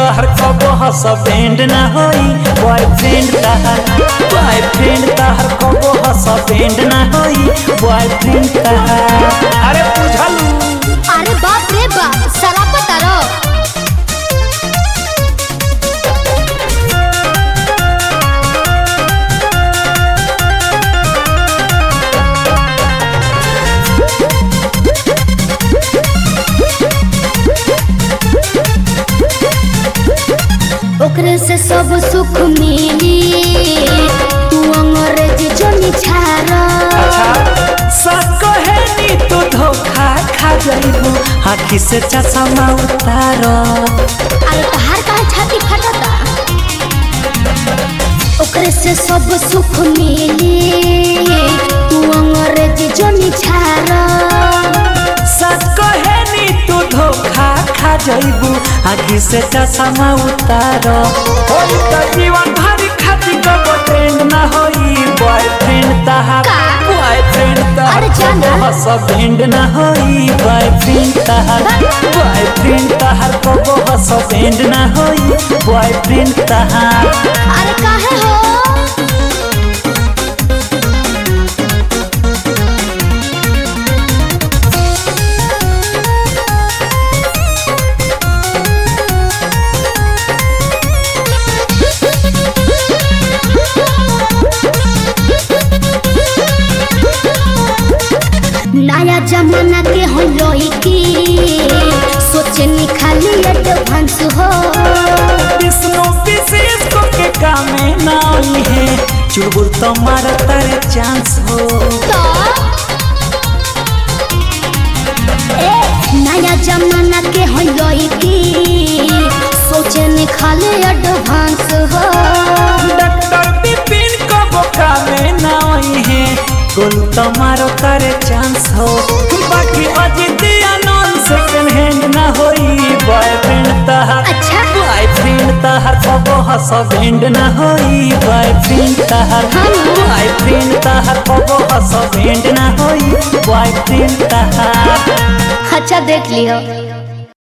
तहर कबो हसबैंड ना होई बॉयफ्रेंड तहर कबो हसबैंड ना होई बॉयफ्रेंड तहर। अरे बुझलू। अरे बाप रे बाप साला पता रो। ओकरे से सब सुख मिली तू अंग्रेजी जोनी छारा। अच्छा सच कहे नी तू धोखा खा जाइबू आँखी से चश्मा उतारो। अरे तहार कहाँ छाती फटता। ओकरे से सब सुख मिली तू अंग्रेजी जोनी छारा। सच कहे नी तू धोखा खा जाइबू आँखी से चश्मा उतारो। होई त जीवन भर खातिर कबो ट्रेंड ना होई बॉयफ्रेंड तहार अरे जाना। हसबैंड ना होई बॉयफ्रेंड तहार कबो हसबैंड ना होई बॉयफ्रेंड तहार। अरे काहे हो। नया जमाना के हो लड़की सोचे निखाली एडवांस हो। विष्णु विशेष को के कामे ना आई है चुलबुल तुम्हारा तारे चांस हो। तो नया जमाना के हो लड़की सोचे निखाली एडवांस हो। डॉक्टर विपिन को कामे ना आई है गुल तुम्हारो तारे चांस हो। बाकी अजित आनंद सेकंड हैंड ना होई बॉयफ्रेंड तहार। अच्छा बॉयफ्रेंड तहार कबो हसबैंड ना होई बॉयफ्रेंड तहार। बॉयफ्रेंड तहार कबो हसबैंड ना होई बॉयफ्रेंड तहार। अच्छा देख लियो।